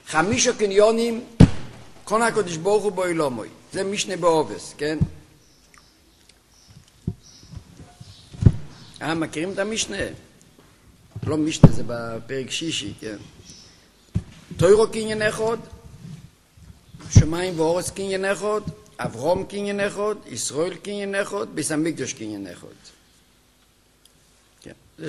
חמישה קניונים, קונה הקדוש ברוך הוא באילומוי. זה משנה באובס, כן? מכירים את המשנה? לא משנה, זה בפרק שישי, כן? תוירו קניין אחד, שמיים ואורץ קניין אחד, אברהם קניין אחד, ישראל קניין אחד, ביס המקדוש קניין אחד. כן. זה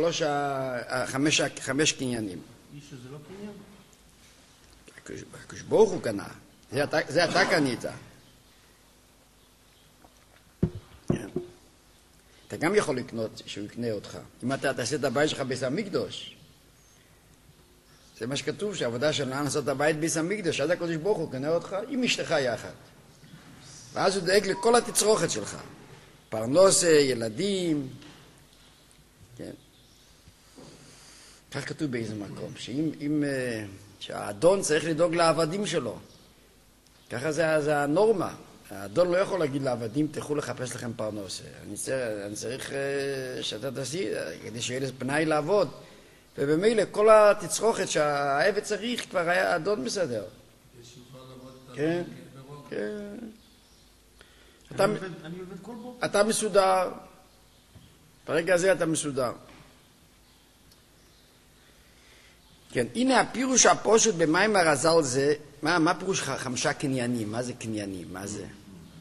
חמש קניינים. איש זה לא קניין? הקדוש ברוך הוא קנה. זה אתה קנית. כן. אתה גם יכול לקנות שהוא יקנה אותך. אם אתה תעשה את הבית שלך ביס המקדוש. זה מה שכתוב, שהעבודה שלנו לעשות את הבית ביס המקדוש, עד הקדוש ברוך הוא קנה אותך עם אשתך יחד. ואז הוא דואג לכל התצרוכת שלך. פרנוסה, ילדים. כן. כך כתוב באיזה מקום, שהאדון צריך לדאוג לעבדים שלו. ככה זה הנורמה. האדון לא יכול להגיד לעבדים, תלכו לחפש לכם פרנוסה. אני צריך שאתה תעשי, כדי שיהיה לזה פנאי לעבוד. ובמילא כל התצרוכת שהעבד צריך, כבר היה האדון מסדר. כן, כן. אתה מסודר. ברגע הזה אתה מסודר. כן, הנה הפירוש הפשוט במים הרז"ל זה, מה פירוש חמישה קניינים? מה זה קניינים? מה זה?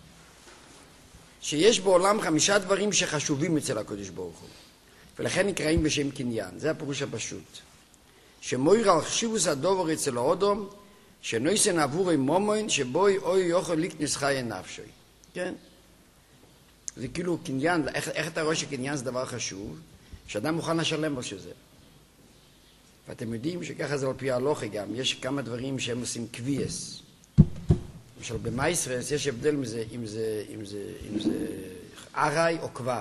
שיש בעולם 5 דברים שחשובים אצל הקדוש ברוך הוא. ולכן נקראים בשם קניין. זה הפירוש הפשוט. שמויר על חשיבוס הדובר אצל האודום, שנויסן עבורי מומוין, שבוי אוי יוכל לקנוס חיי נפשי. כן? זה כאילו קניין, איך אתה רואה שקניין זה דבר חשוב? שאדם מוכן לשלם על שזה. ואתם יודעים שככה זה על פי ההלכה גם, יש כמה דברים שהם עושים קוויאס. למשל במייסרס יש הבדל מזה, אם זה ארעי או קווה.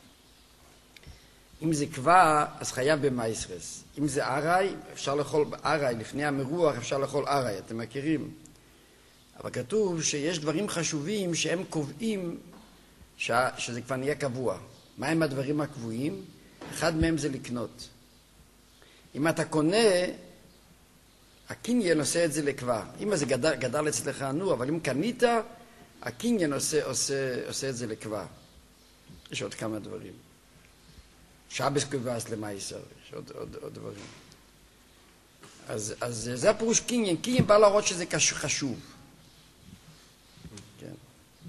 אם זה קווה, אז חייב במייסרס. אם זה ארעי, אפשר לאכול ארעי, לפני המרוח אפשר לאכול ארעי, אתם מכירים? אבל כתוב שיש דברים חשובים שהם קובעים שזה כבר נהיה קבוע. מהם הדברים הקבועים? אחד מהם זה לקנות. אם אתה קונה, הקניין עושה את זה לקבע. אם זה גדל אצלך, נו, אבל אם קנית, הקניין עושה את זה לקבע. יש עוד כמה דברים. שבס קובעס למייסר, יש עוד דברים. אז זה הפירוש קניין. קניין בא להראות שזה חשוב. כן.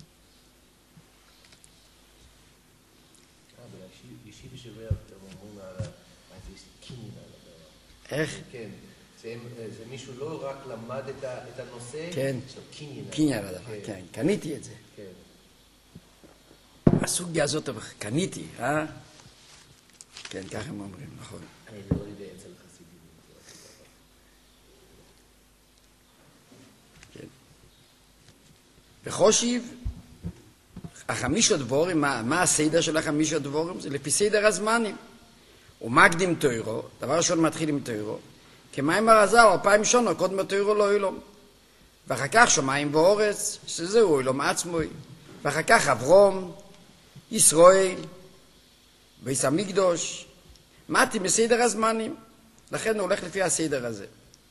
ישיב שווה יותר אומרים על קניין. איך? כן. זה מישהו לא רק למד את הנושא, כן. קניין הדבר, כן. קניתי את זה. כן. הסוגיה הזאת, קניתי, אה? כן, כך הם אומרים, נכון. אני לא יודע אצל חסידים. כן. וחושיב, החמישה דבורים, מה הסדר של החמישה דבורים? זה לפי סדר הזמנים. ומקדים תוירו, דבר ראשון מתחיל עם תוירו, כמים הרז"ל 2000 שנה קודם תוירו לא אילום. ואחר כך שמיים ואורץ, שזהו אילום עצמוי. ואחר כך אברום, ישראל, ביס המקדוש, מתאים בסדר הזמנים. לכן הוא הולך לפי הסדר הזה.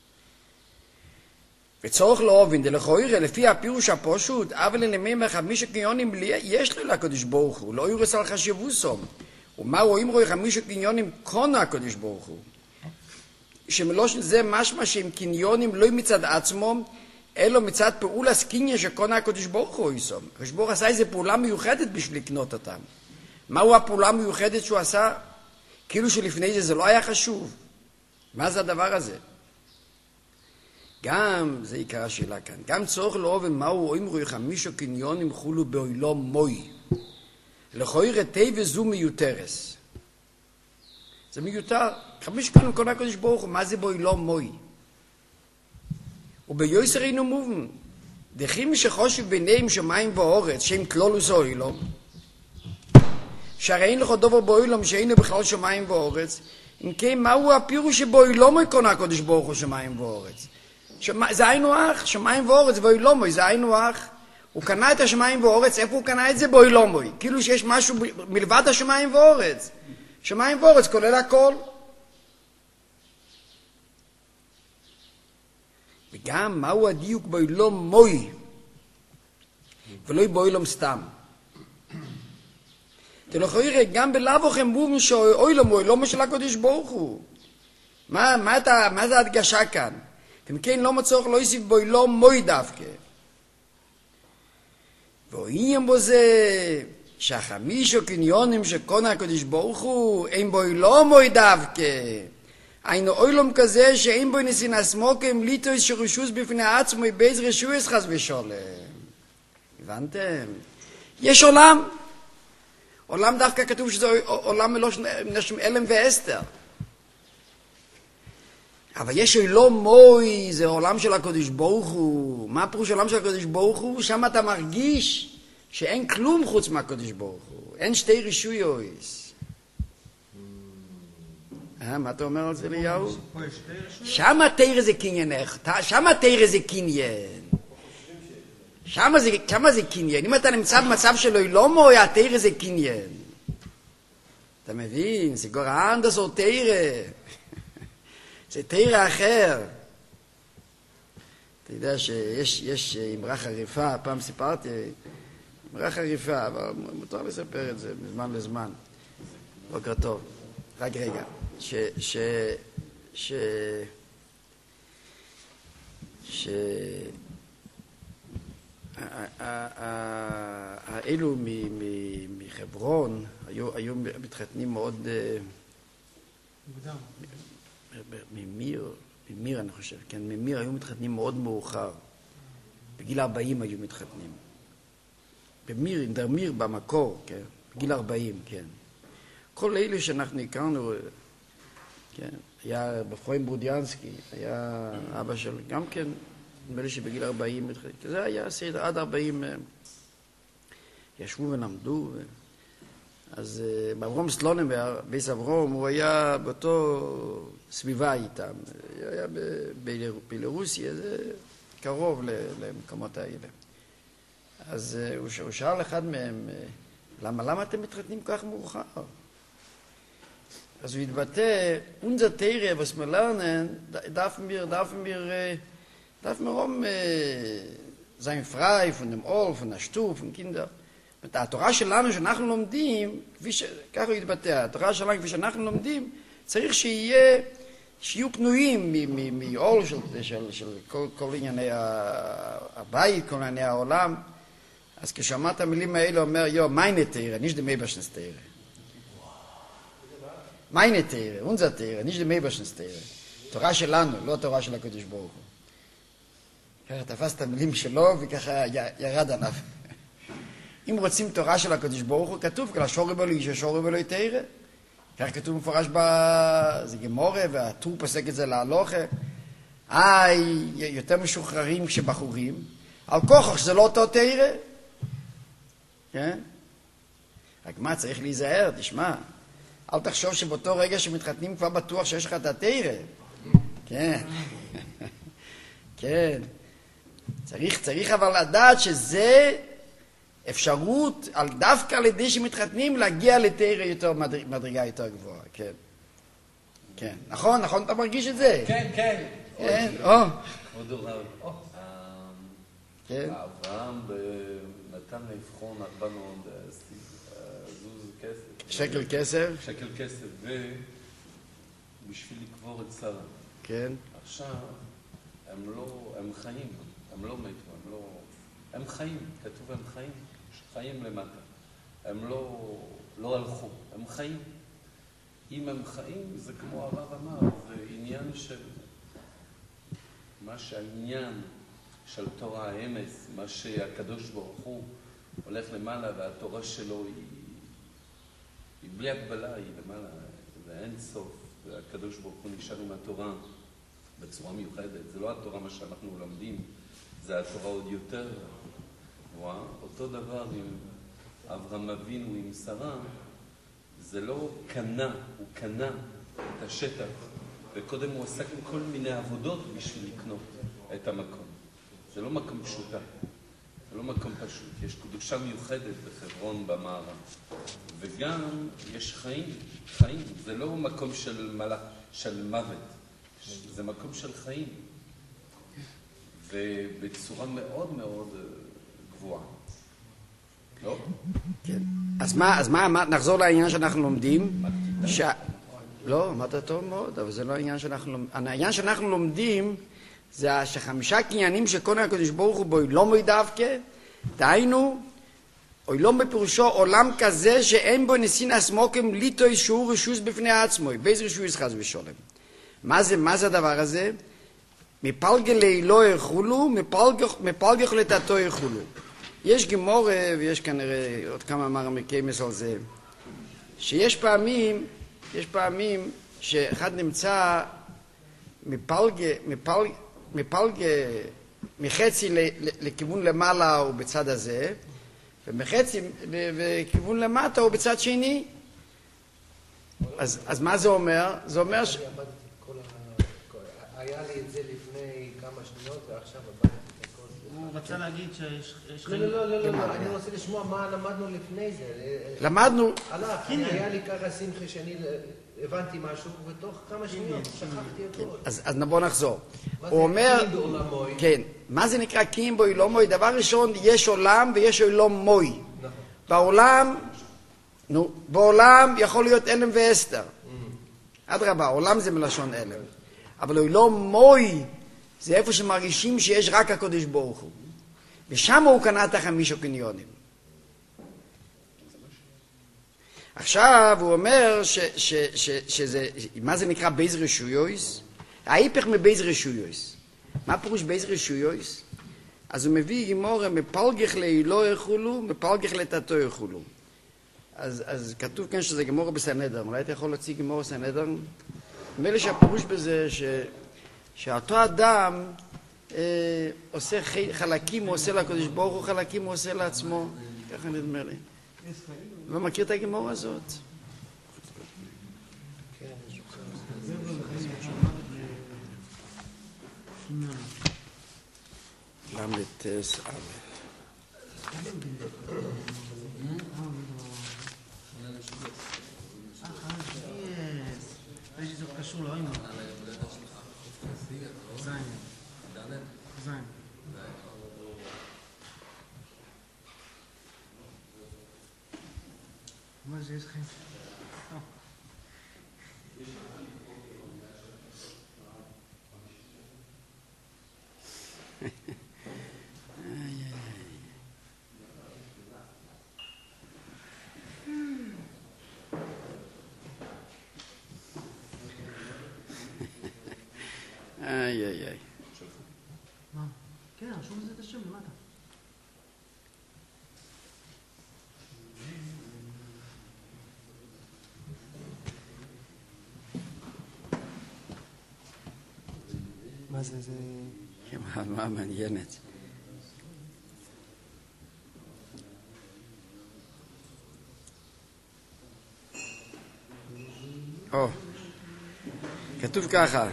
וצורך להובין, דלכוירא, לפי הפירוש הפשוט, אבל לנמי חמישה קניונים יש לו לקדוש ברוך הוא, לא יורס על חשיבוסום. ומה רואים רואי 5 קניונים קונה הקדוש ברוך הוא? שמלושן זה משמע שהם קניונים לא מצד עצמם, אלא מצד פעולת קניין שקונה הקדוש ברוך הוא איסום. הקדוש ברוך עשה איזו פעולה מיוחדת בשביל לקנות אותם. מהו הפעולה המיוחדת שהוא עשה? כאילו שלפני זה לא היה חשוב. מה זה הדבר הזה? גם, זה עיקר השאלה כאן, גם צורך לאהוב מהו רואים רואי 5 קניונים חולו באילום מוי. לכוירא טבע זו מיותרס. זה מיותר. 5 קניונים קונה הקדוש ברוך הוא, מה זה באילום מוי? וביוסר אינו מובן. דחים שחושב ביניהם שמיים ואורץ, שהם כלולוס האילום. שהרי אין לך דבר באילום שאינו בכלל שמיים ואורץ. אם כן, מהו הפירוש שבאילום קונה הקדוש ברוך הוא שמיים ואורץ? זה היינו אח, שמיים ואורץ באילום מוי, זה היינו אח. הוא קנה את השמיים ואורץ, איפה הוא קנה את זה? באילומוי. כאילו שיש משהו מלבד השמיים ואורץ. שמיים ואורץ כולל הכל. וגם מהו הדיוק באילום מוי, ולא באילום סתם. תלכוירא גם בלאו הכי מובן שאילום הוא אילום של הקדוש ברוך הוא. מה זה הדגשה כאן? ומכן לא מצורך לא יוסיף באילום מוי דווקא. ועניין בו זה שהחמישו קניונים שקונה הקדוש ברוך הוא אין בו אילום מוי דווקא. היינו אילום כזה שאין בו נסין הסמוקים ליטוס שרשוס בפני עצמו בייז רשוס חס ושולם. הבנתם? יש עולם. עולם דווקא כתוב שזה עולם מלשון אלם ואסתר. אבל יש אילום מוי, זה עולם של הקדוש ברוך הוא. מה פירוש עולם של הקדוש ברוך הוא? שם אתה מרגיש שאין כלום חוץ מהקדוש ברוך הוא. אין שתי רישויוס. מה אתה אומר על זה אליהו? שם התורה זה קניין. שם התורה זה קניין. שם זה קניין. אם אתה נמצא במצב של אילום מוי, התורה זה קניין. אתה מבין? זה גורן דסור תורה. זה תורה אחר. אתה יודע שיש אמרה חריפה, פעם סיפרתי, אמרה חריפה, אבל מותר לספר את זה מזמן לזמן. בוקר טוב. רק רגע. האלו מחברון היו מתחתנים מאוד ממיר אני חושב, כן, ממיר היו מתחתנים מאוד מאוחר. בגיל 40 היו מתחתנים. במיר, דרמיר במקור, כן, בגיל 40, כן. כל אלה שאנחנו הכרנו, כן, היה בפרוים ברודיאנסקי, היה אבא של, גם כן, נדמה לי שבגיל 40, זה היה סדר, עד 40 ישבו ולמדו. אז באברום סלוננברג, בייס אברום, הוא היה באותו סביבה איתם. הוא היה בבלרוסיה, זה קרוב למקומות האלה. אז הוא שאל אחד מהם, למה אתם מתחתנים כל כך מאוחר? אז הוא התבטא, unser Teire, was wir lernen, darf mir sein frei von dem Ohr, von der Stube, von Kindern. התורה שלנו שאנחנו לומדים, ככה הוא התבטא, התורה שלנו כפי שאנחנו לומדים, צריך שיהיו פנויים מעול של כל ענייני הבית, כל ענייני העולם. אז כשאמרת המילים האלה, אומר, meine Teire, nicht dem Eberschens Teire. meine Teire, unser Teire, nicht dem Eberschens Teire. תורה שלנו, לא התורה של הקדוש ברוך הוא. ככה תפס את המילים שלו וככה ירד עליו. אם רוצים תורה של הקדוש ברוך הוא, כתוב, כל השור רבו לאיש, השור רבו לא יתארה. כך כתוב מפורש זה גמורה, והטור פסק את זה להלוכה. יותר משוחררים כשבחורים. על כוחך שזה לא אותו תארה. כן? רק מה, צריך להיזהר, תשמע. אל תחשוב שבאותו רגע שמתחתנים כבר בטוח שיש לך את התארה. כן. כן. צריך אבל לדעת שזה אפשרות, דווקא על ידי שמתחתנים, להגיע לתארה יותר, מדרגה יותר גבוהה, כן. כן, נכון, אתה מרגיש את זה? כן, כן. כן, עוד הרב. כן. אברהם נתן לבחון 400 זוז כסף. שקל כסף? שקל כסף, ובשביל לקבור את שרה. כן. עכשיו, הם חיים, הם לא מתו, הם חיים, כתוב הם חיים. חיים למטה. הם לא הלכו, הם חיים. אם הם חיים, זה כמו הרב אמר, זה עניין של מה שהעניין של תורה האמס, מה שהקדוש ברוך הוא הולך למעלה והתורה שלו היא בלי הגבלה, היא למעלה, זה אין סוף, והקדוש ברוך הוא נשאר עם התורה בצורה מיוחדת. זה לא התורה מה שאנחנו לומדים, זה התורה עוד יותר. אותו דבר עם אברהם אבינו עם שרה, זה לא קנה, הוא קנה את השטח, וקודם הוא עסק עם כל מיני עבודות בשביל לקנות את המקום. זה לא מקום פשוטה, זה לא מקום פשוט. יש קדושה מיוחדת בחברון במערב, וגם יש חיים. זה לא מקום של מוות, זה מקום של חיים. ובצורה מאוד מאוד גבוהה. לא? כן. אז מה, נחזור לעניין שאנחנו לומדים. לא, אמרת טוב מאוד, אבל זה לא העניין שאנחנו לומדים. העניין שאנחנו לומדים זה שחמישה קניינים שקונה הקדוש ברוך הוא בו לא דווקא, דהיינו, אוילום בפירושו עולם כזה שאין בו נסין הסמוקים ליטוי שהוא רשוס בפני עצמו, באיזה רשוס חס ושולם. מה זה הדבר הזה? מפלגה לאלוה יחולו, מפלגה לתתו יחולו. יש גמורה, ויש כנראה עוד כמה מרמקיימס על זה, שיש פעמים שאחד נמצא מחצי לכיוון למעלה הוא בצד הזה, ומחצי לכיוון למטה הוא בצד שני. אז מה זה אומר? זה אומר היה לי את זה לפני כמה שניות ועכשיו עבדתי את הכל. הוא רצה להגיד שיש חיים... לא, אני רוצה לשמוע מה למדנו לפני זה. למדנו... היה לי ככה שמחי שאני הבנתי משהו ותוך כמה שניות שכחתי הכל. אז בוא נחזור. הוא אומר... כן, מה זה נקרא קיים בו אילום מוי? דבר ראשון, יש עולם ויש אילום מוי. בעולם יכול להיות אלם ואסתר. אדרבה, עולם זה מלשון אלם. אבל אילום מוי זה איפה שמרגישים שיש רק הקדוש ברוך הוא. ושם הוא קנה את החמישה קניונים. עכשיו הוא אומר שזה, מה זה נקרא בייז רשויוס? ההיפך מבייז רשויוס. מה פירוש בייז רשויוס? אז הוא מביא גמורה מפלגך לאלוה יחולו, מפלגך לתתו יחולו. אז כתוב כאן שזה גמורה בסנהדרין. אולי אתה יכול להציג גמורה בסנהדרין? נדמה לי שהפירוש בזה שאותו אדם עושה חלקים, הוא עושה לקדוש ברוך הוא, חלקים הוא עושה לעצמו. ככה נדמה לי. לא מכיר את הגמורה הזאת? למתס א'. זה קשור לא היינו. זין. מה זה יש לכם? איי. מה? כן, רשום בזה את השם למטה. מה זה? מה מעניינת? כתוב ככה.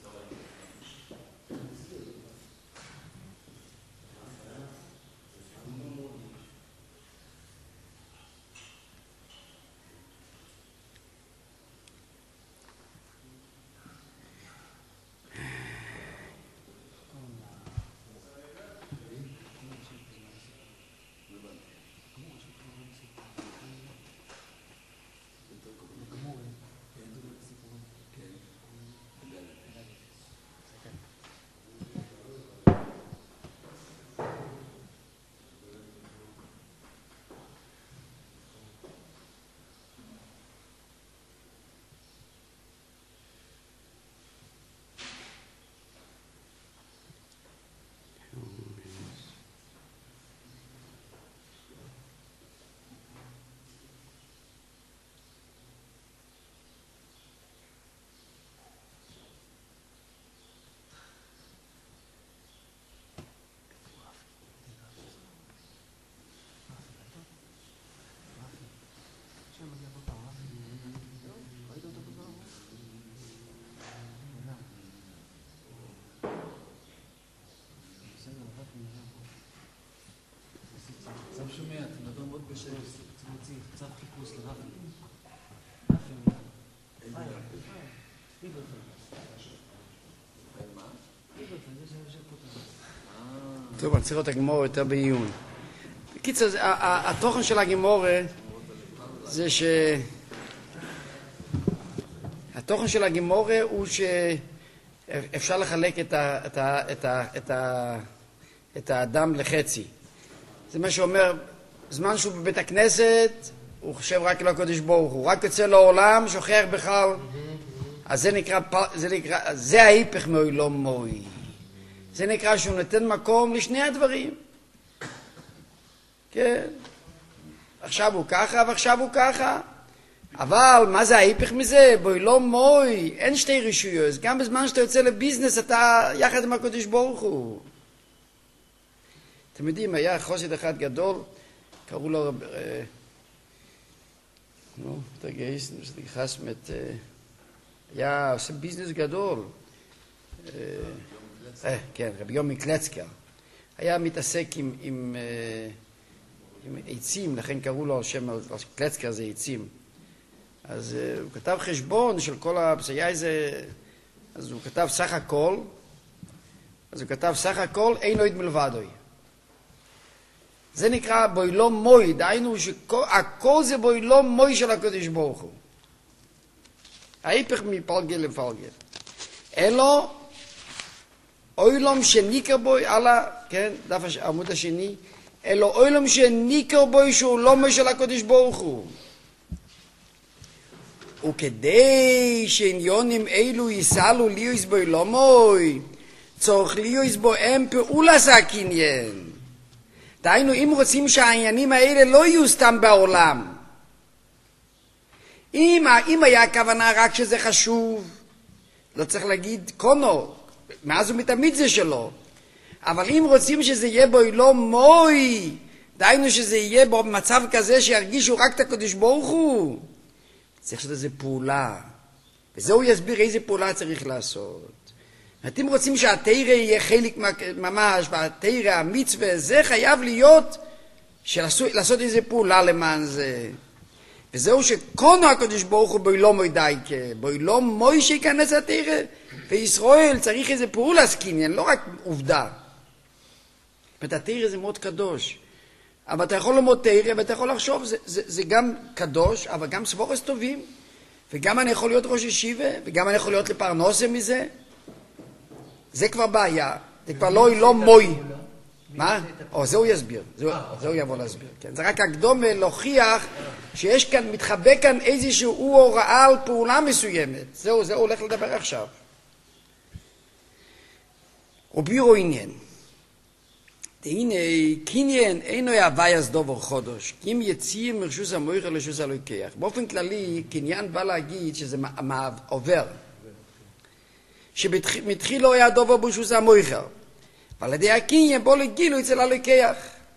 שומע, אתה מדבר מאוד בשם. צריך להוציא קצת חיפוש לרפי. רפי, טוב, אני צריך את הגמור יותר בעיון. בקיצור, התוכן של הגמור זה התוכן של הגמור הוא שאפשר לחלק את האדם לחצי. זה מה שאומר, זמן שהוא בבית הכנסת, הוא חושב רק על הקדוש ברוך הוא, רק יוצא לעולם, שוכח בכלל. אז זה ההיפך מעולם מוי. זה נקרא שהוא נותן מקום לשני הדברים. כן. עכשיו הוא ככה ועכשיו הוא ככה. אבל מה זה ההיפך מזה? בעולם מוי, אין שתי רישויות. גם בזמן שאתה יוצא לביזנס אתה יחד עם הקדוש ברוך הוא. אתם יודעים, היה חסיד אחד גדול, קראו לו תגייס, נכנס היה עושה ביזנס גדול. כן, רבי יומי קלצקר. היה מתעסק עם עצים, לכן קראו לו שם קלצקר זה עצים. אז הוא כתב חשבון של כל היה איזה, אז הוא כתב סך הכל, אין עוד מלבדוי. זה נקרא בעולם מוי, דהיינו שהכל זה בעולם מוי של הקדוש ברוך הוא. ההיפך מפלגל לפלגל. אלו אוילום שניקר בוי, כן, דף העמוד השני, אלו אוילום שניקר בוי שהוא לא מוי של הקדוש ברוך הוא. וכדי שעניונים אלו יסלו ליוס בוי לא מוי, צורך ליוס בו הם פעולה סכינין. דהיינו, אם רוצים שהעניינים האלה לא יהיו סתם בעולם, אם היה הכוונה רק שזה חשוב, לא צריך להגיד קונו, מאז ומתמיד זה שלו. אבל אם רוצים שזה יהיה בו לא מוי, דהיינו שזה יהיה במצב כזה שירגישו רק את הקדוש ברוך הוא, צריך שזה איזה פעולה. וזה הוא יסביר איזה פעולה צריך לעשות. אתם רוצים שהתירה יהיה חלק ממש, והתירה, המצווה, זה חייב להיות לעשות איזה פעולה למען זה. וזהו שקונו הקדוש ברוך הוא בו לא מוי דייקה, בו לא מוי שיכנס התירה, וישראל צריך איזה פעולה סקינין, לא רק עובדה. התירה זה מאוד קדוש. אבל אתה יכול ללמוד תירה ואתה יכול לחשוב, זה גם קדוש, אבל גם סבורס טובים, וגם אני יכול להיות ראש ישיבה, וגם אני יכול להיות לפרנסה מזה. זה כבר בעיה, זה כבר לא מוי. מה? זה הוא יסביר, זה הוא יבוא להסביר. זה רק הקדומה להוכיח שיש כאן, מתחבא כאן איזשהו הוראה על פעולה מסוימת. זה הולך לדבר עכשיו. ובירו עניין. הנה, קניין אינו הווייס דובר חודש, כי אם יציאים מרשוס המויכל לרשוס הלוקח. באופן כללי, קניין בא להגיד שזה עובר. שמתחילו היה דובר ברשוס המויכל. ועל ידי הקניין בוא לגילו אצל הלוקח.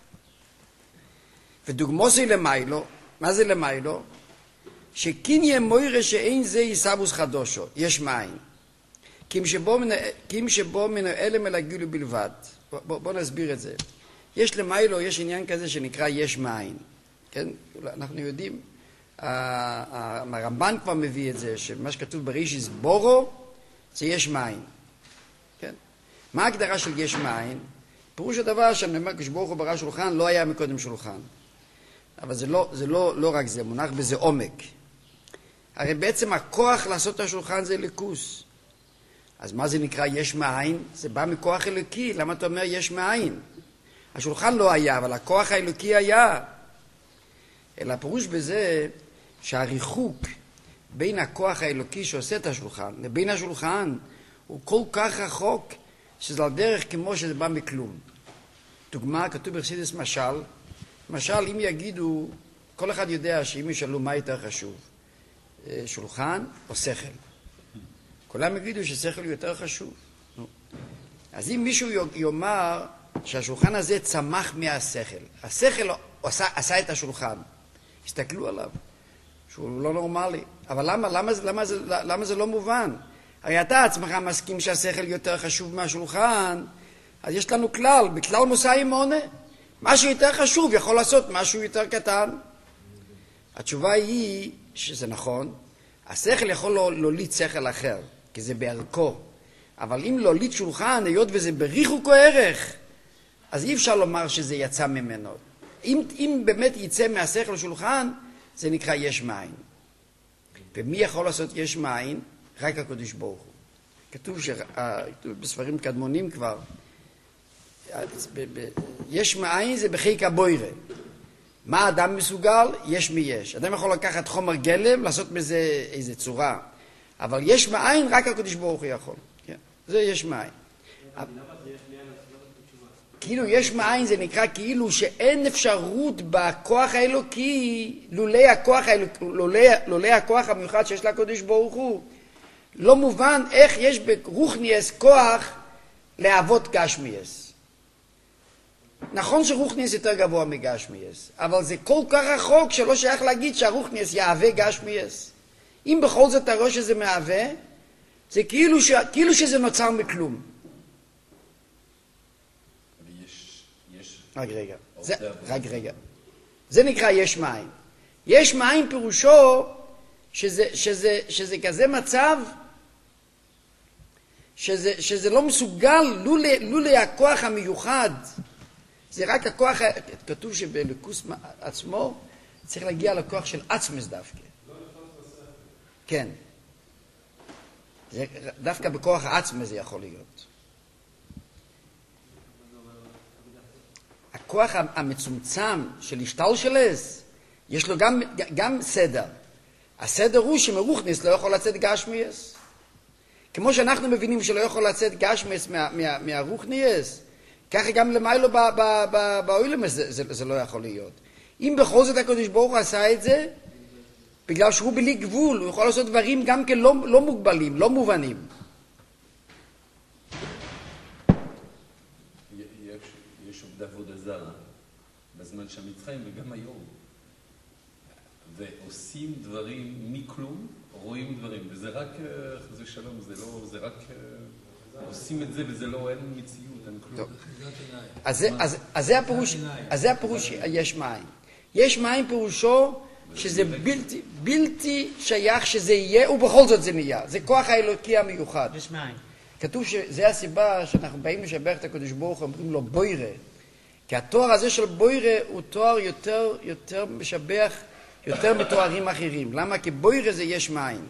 ודוגמוסי למיילו, מה זה למיילו? שקניין מוירה שאין זה יסבוס חדושו, יש מים. כי אם שבו מן האלם אל הגילו בלבד. בוא נסביר את זה. יש למיילו, יש עניין כזה שנקרא יש מים. כן? אנחנו יודעים, הרמב"ן כבר מביא את זה, שמה שכתוב ברישיס בורו, זה יש מים. כן? מה ההגדרה של יש מים? פירוש הדבר שנאמר כשברוך הוא ברא שולחן, לא היה מקודם שולחן. אבל זה לא רק זה, מונח בזה עומק. הרי בעצם הכוח לעשות את השולחן זה ליכוס. אז מה זה נקרא יש מאין? זה בא מכוח אלוקי. למה אתה אומר יש מאין? השולחן לא היה, אבל הכוח האלוקי היה. אלא הפירוש בזה שהריחוק בין הכוח האלוקי שעושה את השולחן לבין השולחן הוא כל כך רחוק שזה על דרך כמו שזה בא מכלום. דוגמה, כתוב בחסידות משל, אם יגידו, כל אחד יודע שאם ישאלו מה יותר חשוב, שולחן או שכל. כולם יגידו ששכל הוא יותר חשוב. אז אם מישהו יאמר שהשולחן הזה צמח מהשכל, השכל עשה את השולחן, הסתכלו עליו, שהוא לא נורמלי. אבל למה זה לא מובן? הרי אתה עצמך מסכים שהשכל יותר חשוב מהשולחן, אז יש לנו כלל, בכלל מוסאי מונה. מה שיותר חשוב יכול לעשות משהו יותר קטן. התשובה היא שזה נכון, השכל יכול להוליד שכל אחר, כי זה בערכו, אבל אם להוליד שולחן, היות וזה בריחוק או ערך, אז אי אפשר לומר שזה יצא ממנו. אם באמת יצא מהשכל לשולחן, זה נקרא יש מאין. ומי יכול לעשות יש מאין? רק הקדוש ברוך הוא. כתוב בספרים קדמונים כבר, יש מאין זה בחיק הבוירה. מה אדם מסוגל? יש מי יש. אדם יכול לקחת חומר גלם, לעשות בזה איזו צורה. אבל יש מאין, רק הקדוש ברוך הוא יכול. כן? זה יש מאין. כאילו יש מאין זה נקרא כאילו שאין אפשרות בכוח האלוקי, לולא הכוח המיוחד שיש לקדוש ברוך הוא. לא מובן איך יש ברוחניאס כוח להוות גשמיאס. נכון שרוחניאס יותר גבוה מגשמיאס, אבל זה כל כך רחוק שלא שייך להגיד שהרוחניאס יהווה גשמיאס. אם בכל זאת הראש שזה מהווה, זה כאילו שזה נוצר מכלום. רק רגע. זה נקרא יש מאין. יש מאין פירושו שזה כזה מצב שזה לא מסוגל לולא הכוח המיוחד. זה רק הכוח, כתוב שבליקוס עצמו צריך להגיע לכוח של עצמס דווקא. כן. דווקא בכוח העצמס זה יכול להיות. הכוח המצומצם של השתלשלס, יש לו גם סדר. הסדר הוא שמרוחניס לא יכול לצאת גשמיאס. כמו שאנחנו מבינים שלא יכול לצאת גשמיאס מהרוחניס, ככה גם למיילו באוילמס זה לא יכול להיות. אם בכל זאת הקדוש ברוך הוא עשה את זה, בגלל שהוא בלי גבול, הוא יכול לעשות דברים גם כן לא מוגבלים, לא מובנים. יש עובדה עבודה זרה בזמן שהמצרים וגם היום, ועושים דברים מכלום, רואים דברים, וזה רק, זה שלום, זה רק, עושים את זה וזה לא, אין מציאות, אין כלום. אז זה הפירוש יש מאין. יש מאין פירושו שזה בלתי שייך שזה יהיה, ובכל זאת זה נהיה. זה כוח האלוקי המיוחד. יש מאין. כתוב שזה הסיבה שאנחנו באים לשבח את הקדוש ברוך הוא, אומרים לו בוירה. כי התואר הזה של בוירה הוא תואר יותר משבח, יותר מתוארים אחרים. למה? כי בוירה זה יש מאין.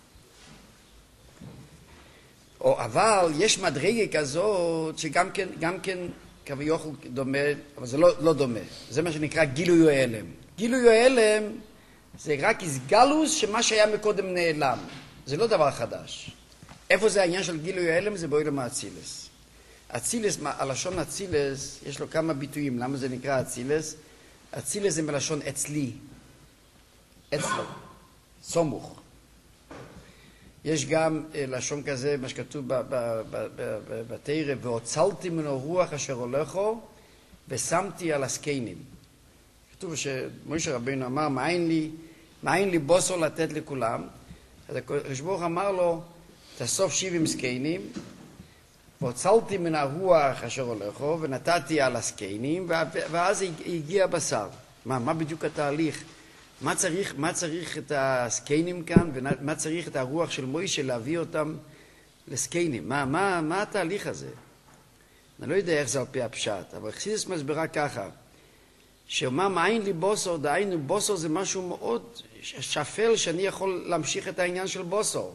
אבל יש מדרגה כזאת שגם כן כביכול דומה, אבל זה לא דומה. זה מה שנקרא גילוי ההלם. גילוי ההלם זה רק הסגלוס שמה שהיה מקודם נעלם. זה לא דבר חדש. איפה זה העניין של גילוי ההלם? זה בעולם האצילס. אצילס, הלשון אצילס, יש לו כמה ביטויים. למה זה נקרא אצילס? אצילס זה מלשון אצלי. אצלו. סומוך. יש גם לשון כזה, מה שכתוב בתורה, והוצלתי ממנו רוח אשר הולכו, ושמתי על הזקנים. כתוב שמשה רבינו אמר, מאין לי בוסר לתת לכולם. אז הקדוש ברוך הוא אמר לו, תאסוף 70 זקנים, והוצלתי מן הרוח אשר הולכו, ונתתי על הזקנים, ואז הגיע בשר. מה בדיוק התהליך? מה צריך את הזקנים כאן, ומה צריך את הרוח של מוישה להביא אותם לזקנים? מה התהליך הזה? אני לא יודע איך זה על פי הפשט, אבל חסידות מסבירה ככה, שאומר מאין לי בוסר, דהיינו בוסר זה משהו מאוד שפל שאני יכול להמשיך את העניין של בוסר.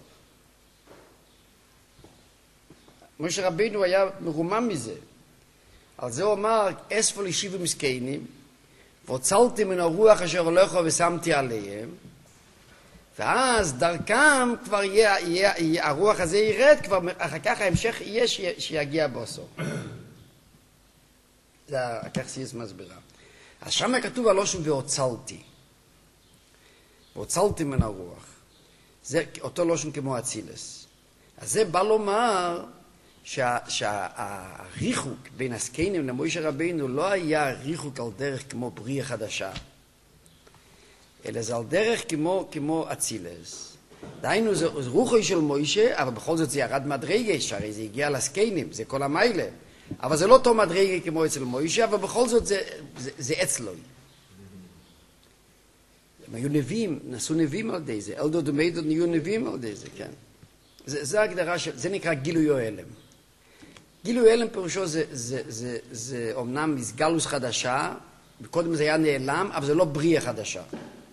משה רבינו היה מרומם מזה. על זה הוא אמר, אספו לי 70 זקנים, והוצלתי מן הרוח אשר הולכו ושמתי עליהם, ואז דרכם כבר הרוח הזה ירד, כבר אחר כך ההמשך יהיה שיגיע בוסו. זה כך סיס מסבירה. אז שם כתוב הלושן והוצלתי. והוצלתי מן הרוח. זה אותו לושן כמו אצילס. אז זה בא לומר שהריחוק בין הזקנים למשה רבינו לא היה ריחוק על דרך כמו בריאה חדשה, אלא זה על דרך כמו אצילס. דהיינו זה רוחו של משה, אבל בכל זאת זה ירד מדרגה, שהרי זה הגיע לזקנים, זה כל המיילה. אבל זה לא אותו מדרגה כמו אצל משה, אבל בכל זאת זה אצלו. הם היו נביאים, נעשו נביאים על די זה, אלדוד ומיידוד נהיו נביאים על די זה, כן. זה ההגדרה זה נקרא גילוי הלם. גילוי הלם פירושו זה אומנם מסגלוס חדשה, וקודם זה היה נעלם, אבל זה לא בריאה חדשה.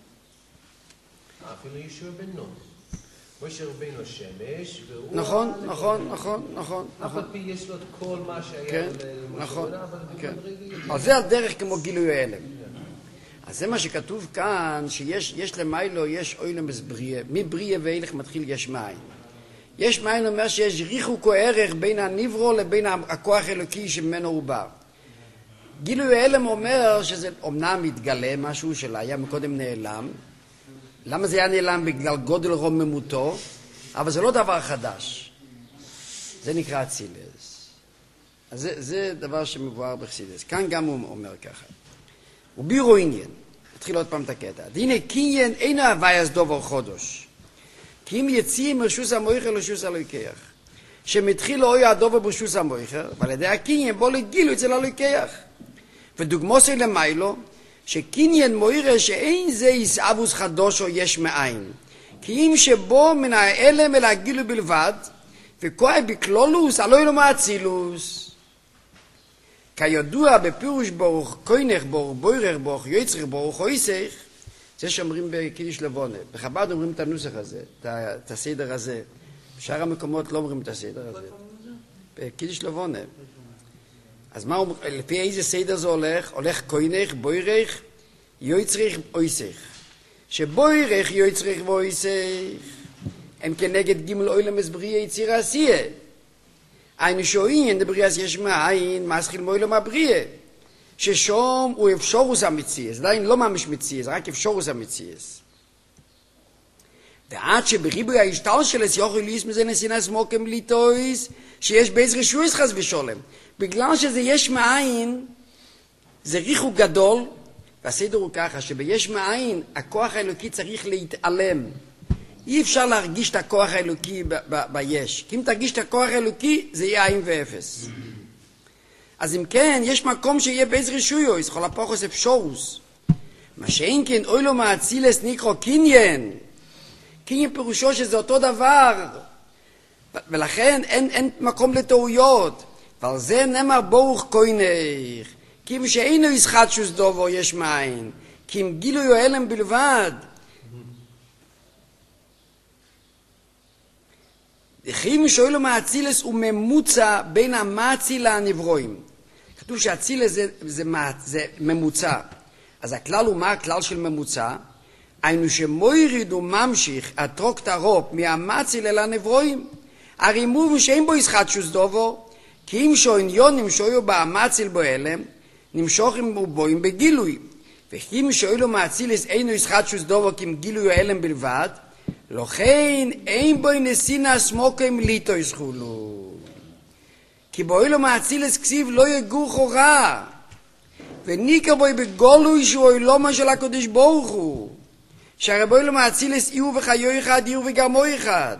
אפילו ישוע בן נון. משה רבינו שמש, והוא... נכון. אף על פי יש לו את כל מה שהיה כן, למשה נכון. רבינו, אבל כן. במדרגה... אז זה הדרך כמו גילוי ההלם. אז זה מה שכתוב כאן, שיש למיילו, יש אוילם בריאה. מבריאה ואילך מתחיל יש מאין. יש מאין אומר שיש ריחוק או ערך בין הנברו לבין הכוח האלוקי שממנו הוא בא. גילוי ההלם אומר שזה אומנם מתגלה משהו שהיה מקודם נעלם. למה זה היה נעלם? בגלל גודל רוממותו, אבל זה לא דבר חדש. זה נקרא אצילס. אז זה דבר שמבואר בחסידות. כאן גם הוא אומר ככה. ובירו עניין, נתחיל עוד פעם את הקטע. והנה קניין אינו הווייס דובר חודש. כי אם יציאים רשוס המויכר לשוס הלויקח. שמתחיל אוי הדובר ברשוס המויכר, ועל ידי הקניין בוא לגילו אצל הלויקח. ודוגמוסי למיילו, שקניין מוירה שאין זה יסעבוס חדוש או יש מאין. כי אם שבו מן האלם אל הגילו בלבד, וכוי בקלולוס עלוי לו מאצילוס. כידוע בפירוש ברוך קוינך ברוך בוירך ברוך יוצרך ברוך אויסך, זה שאומרים בקידיש לבונה. בחב"ד אומרים את הנוסח הזה, את הסדר הזה. בשאר המקומות לא אומרים את הסדר הזה. בקידיש לבונה. אז מה אומר, לפי איזה סדר זה הולך? הולך קוינך, בוירך, יוצרך, אויסך. שבוירך, יוצרך ואויסך הם כנגד גימל אוילם הסבריה יציר עשייה. היינו שואין, דבריאס יש מאין, מסחיל מוילם הבריה. ששום הוא אפשורוס המציאס, עדיין לא ממש מציאס, רק אפשורוס המציאס. ועד שבריבוי ההשתל שלס יוכל ליס מזה נסינס מוקם ליטויס, שיש בייס רשויס חס ושולם. בגלל שזה יש מאין, זה ריחוק גדול, והסדר הוא ככה, שביש מאין, הכוח האלוקי צריך להתעלם. אי אפשר להרגיש את הכוח האלוקי ביש. כי אם תרגיש את הכוח האלוקי, זה יהיה עין ואפס. אז אם כן, יש מקום שיהיה בייס רשויוס, כל הפוחוס אפשורוס. מה שאין כן, אוי לו מאצילס נקרא קניין. קניין פירושו שזה אותו דבר. ולכן אין מקום לטעויות. ועל זה נאמר ברוך קוינך. כי אם שאינו ישחטשוס דובו יש מאין. כי אם גילוי או הלם בלבד. דחים שאולו מאצילס הוא ממוצע בין המאציל לנברואים. כתוב שהאצילס זה ממוצע. אז הכלל הוא מה? הכלל של ממוצע. היינו שמויריד וממשיך הטרוק תרופ מהמאציל אל הנברואים. הרימוב שאין בו ישחטשוס דובו. כי אם שעניונים שהיו באמציל בו הלם, נמשוכים ובואים בגילוי. וכי אם שאולו מאצילס אינו ישחטשוס דובו כי אם גילוי ההלם בלבד, לכן אין בו נסינא סמוקם ליטו ישחולו. כי באוילו מאצילס כסיב לא יגור חורה. וניקר בו בגולוי שהוא אילומה של הקדוש ברוך הוא. שהרי באוילו מאצילס איהו וחיו אחד, איהו וגרמו אחד.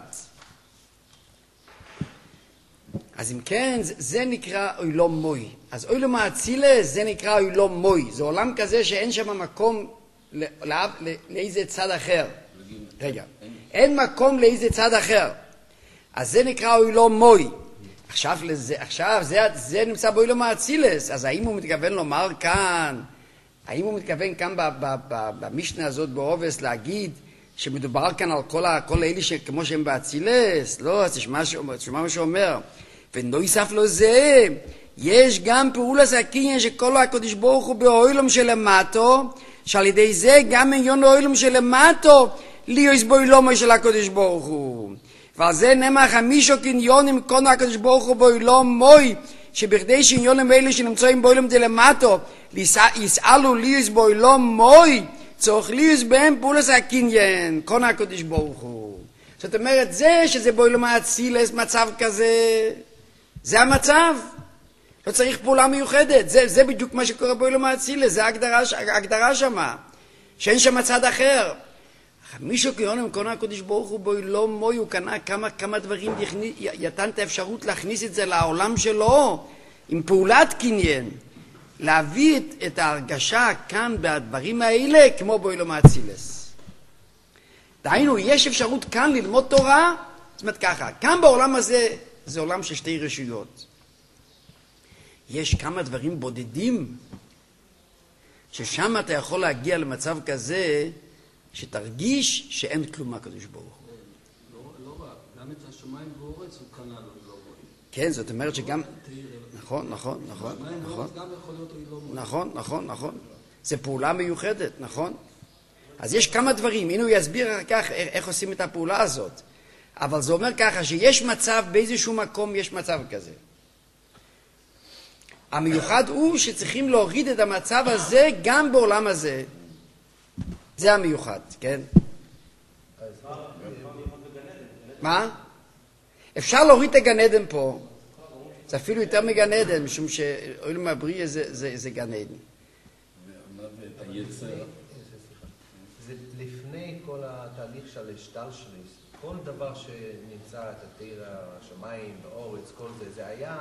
אז אם כן, זה נקרא אילום מוי. אז אילו מאצילס זה נקרא אילום מוי. זה עולם כזה שאין שם מקום לאיזה צד אחר. רגע. אין מקום לאיזה צד אחר. אז זה נקרא אילום מוי. עכשיו זה נמצא באילום האצילס. אז האם הוא מתכוון לומר כאן, האם הוא מתכוון כאן במשנה הזאת באובס להגיד שמדובר כאן על כל האלה כמו שהם באצילס? לא, אז תשמע מה שאומר. ונויסף לו זה, יש גם פעולת הקניין שכל הקדוש ברוך הוא באילום שלמטו, שעל ידי זה גם עניון האילום שלמטו, ליוס באילומו של הקדוש ברוך הוא. ועל זה נאמר חמישו קניונים כל הקדוש ברוך הוא באילום מוי, שבכדי שעניונים אלה שנמצאים באילום דלמטו, יסעלו ליוס באילום מוי, צורך ליוס בהם פעולת הקניין, כל הקדוש ברוך הוא. זאת אומרת, זה שזה באילום האצילס מצב כזה, זה המצב. לא צריך פעולה מיוחדת. זה בדיוק מה שקורה באילום האצילס, זה ההגדרה שמה. שאין שם צד אחר. מישהו קניונים קונה הקדוש ברוך הוא באילום מוי, הוא קנה כמה דברים, יתן את האפשרות להכניס את זה לעולם שלו, עם פעולת קניין. להביא את ההרגשה כאן בדברים האלה, כמו באילום האצילס. דהיינו, יש אפשרות כאן ללמוד תורה, זאת אומרת ככה, כאן בעולם הזה, זה עולם של שתי רשויות. יש כמה דברים בודדים, ששם אתה יכול להגיע למצב כזה, שתרגיש שאין כלום מהקדוש ברוך הוא. לא רק, גם את השמיים באורץ הוא קנה לו, לא רואה. כן, זאת אומרת שגם... נכון. השמיים באורץ גם יכול להיות לא רואה. נכון. זה פעולה מיוחדת, נכון? אז יש כמה דברים, הנה הוא יסביר אחר כך איך עושים את הפעולה הזאת. אבל זה אומר ככה, שיש מצב, באיזשהו מקום יש מצב כזה. המיוחד הוא שצריכים להוריד את המצב הזה גם בעולם הזה. זה המיוחד, כן? מה? אפשר להוריד את הגן עדן פה. זה אפילו יותר מגן עדן, משום שעולם הבריא זה גן עדן. זה לפני כל התהליך של השתלשלות, כל דבר שנמצא, את התיר, השמיים, באורץ, כל זה, זה היה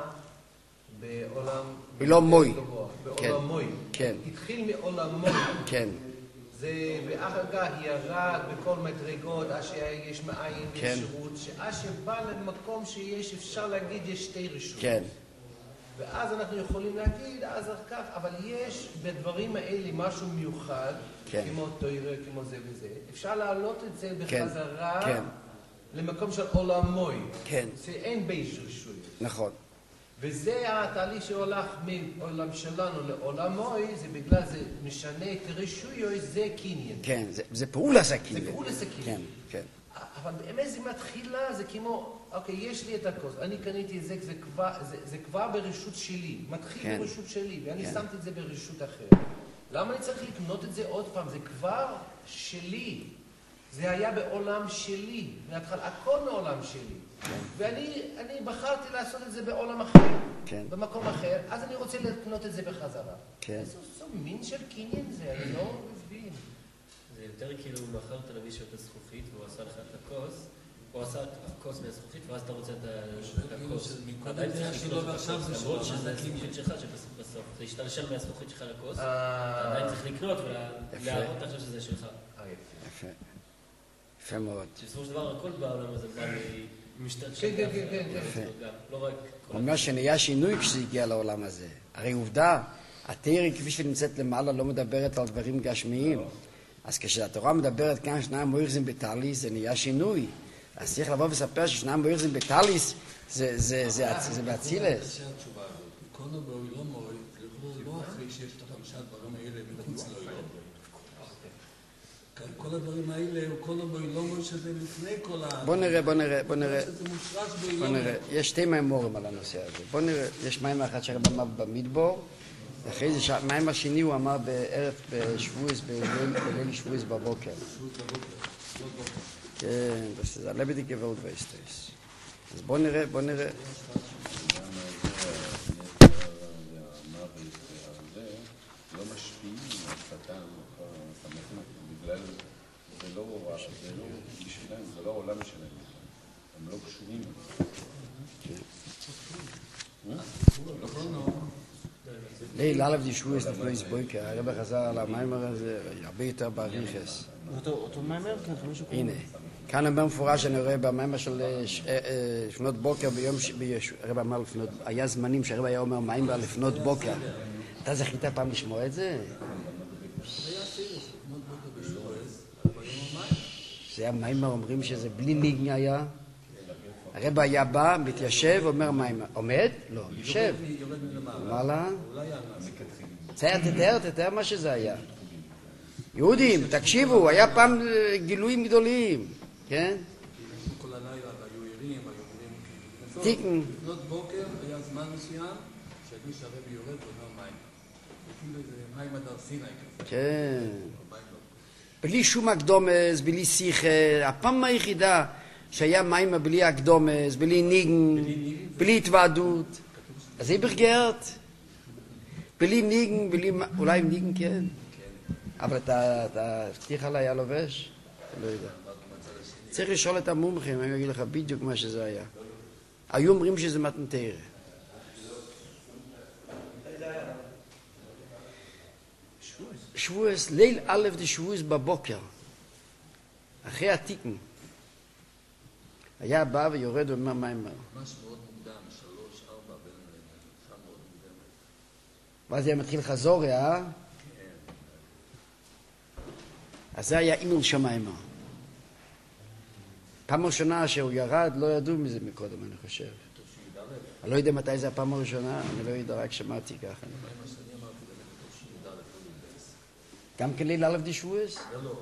בעולם מוי. בעולם מוי. כן. התחיל מעולם מוי. כן. זה ואחר כך ירד בכל מדרגות, עד שיש מאין ושירות, שעד שבא למקום שיש, אפשר להגיד, יש שתי רשויות. כן. ואז אנחנו יכולים להגיד, אז אחר כך, אבל יש בדברים האלה משהו מיוחד, כמו תורה, כמו זה וזה. אפשר להעלות את זה בחזרה למקום של עולם מוי. כן. שאין בייש רשויות. נכון. וזה התהליך שהולך מעולם שלנו לעולם מוי, זה בגלל זה משנה את הרשויות, זה קניין. כן, זה פעולת הקניין. זה פעולת הקניין. כן. אבל באמת זה מתחילה, זה כמו, אוקיי, יש לי את הכוס, אני קניתי את זה, זה כבר ברשות שלי, מתחיל ברשות שלי, ואני שמתי את זה ברשות אחרת. למה אני צריך לקנות את זה עוד פעם? זה כבר שלי. זה היה בעולם שלי, מהתחלה, הכל מעולם שלי. ואני בחרתי לעשות את זה בעולם אחר, במקום אחר, אז אני רוצה לקנות את זה בחזרה. איזה מין של קניין זה, אני לא מבין. זה יותר כאילו מכרת למישהו את הזכוכית והוא עשה לך את הכוס, הוא עשה את הכוס מהזכוכית ואז אתה רוצה את הכוס. עדיין צריך לקנות את הכוס, למרות שזה הזכוכית שלך שבסוף זה השתלשל מהזכוכית שלך לכוס, אתה עדיין צריך לקנות ולהראות עכשיו שזה שלך. יפה מאוד. בסופו של דבר הכל בעולם הזה בא משתלשל. כן. לא רק... הוא אומר שנהיה שינוי כשזה הגיע לעולם הזה. הרי עובדה, התורה כפי שנמצאת למעלה לא מדברת על דברים גשמיים. אז כשהתורה מדברת כאן שניים מוירזים בתליס, זה נהיה שינוי. אז צריך לבוא ולספר ששניים מוירזים בתליס, זה באצילס. כל דבר לא מוריד, לא אחרי שיש את החמישה דברים האלה מחוץ לעולם. כל הדברים האלה, כל דבר לא מוריד שזה לפני כל ה... בוא נראה. יש שתי מימורים על הנושא הזה. בוא נראה, יש מים אחד שהרב אמר במדבור, אחרי זה מים השני הוא אמר בערב בשבועס, בליל שבועס בבוקר. כן, זה עלה בדי גבעות ואסטרס. אז בוא נראה. לא משפיעים מהשטן, בגלל זה לא בשבילם, זה לא העולם שלהם, הם לא קשורים. ליל אלף דישבועס לפני בוקר, הרב חזר על המיימר הזה, הרבה יותר באריכות. אותו מיימר? הנה, כאן אומר מפורש, אני רואה במיימר של לפנות בוקר ביום, הרב אמר לפנות, היה זמנים שהרב היה אומר מיימר לפנות בוקר. אתה זכית פעם לשמוע את זה? זה היה מיימר, אומרים שזה בלי ניגן היה. הרב היה בא, מתיישב, אומר מיימר. עומד? לא, יושב. למעלה. תתאר מה שזה היה. יהודים, תקשיבו, היה פעם גילויים גדולים. כן? כל הלילה והיו עירים, והיו עירים. תיקן. לפנות בוקר היה זמן מסוים, שהגיש הרבי יורד ואומר מים. כאילו זה מים הדרסיני כזה. כן. בלי שום הקדומס, בלי שיחה, הפעם היחידה שהיה מים בלי הקדומס, בלי ניגן, בלי התוועדות. אז זה ברגרת. בלי ניגן, אולי עם ניגן כן. אבל אתה הבטיח עליי היה לובש? לא יודע. צריך לשאול את המומחים, אני אגיד לך בדיוק מה שזה היה. היו אומרים שזה מתנתרא. שבועס, ליל א' דה שבועס בבוקר, אחרי התיקן. היה בא ויורד ואומר מיימר. ממש מאוד מוקדם, 3, 4, בין שעה מאוד מוקדמת. ואז היה מתחיל חזור, אז זה היה אימול שמיימר. פעם ראשונה שהוא ירד, לא ידעו מזה מקודם, אני חושב. אני לא יודע מתי זה הפעם הראשונה, אני לא יודע, רק שמעתי ככה. גם כן ליל א' דשבועס? לא.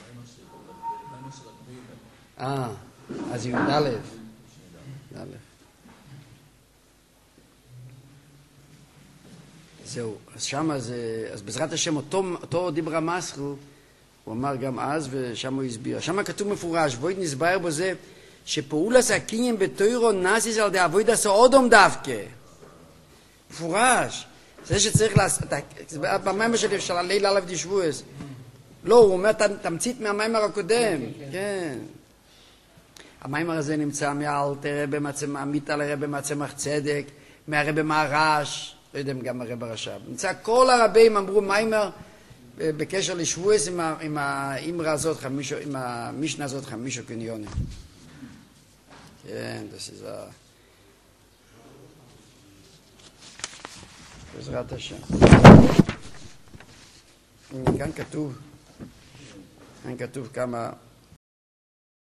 אז י"א. זהו, אז שמה זה, אז בעזרת השם אותו דיבר המסחל, הוא אמר גם אז, ושם הוא הסביר. שם כתוב מפורש, בואי נסבר בזה, שפעולת הקניין בתוירו נאסיס על די עבודת האדם דווקא. מפורש. זה שצריך לעשות, במיימר של ליל א' דשבועס. לא, הוא אומר תמצית מהמיימר הקודם. כן. המיימר הזה נמצא מאלתר רבי עמיטה לרבי מצמח צדק, מהרבי מהרש, לא יודע אם גם הרבי הרש"ב. נמצא כל הרבים אמרו מיימר בקשר לשבועס עם האמרה הזאת, עם המשנה הזאת 5 קניונים. כן, זה בעזרת השם. כאן כתוב כמה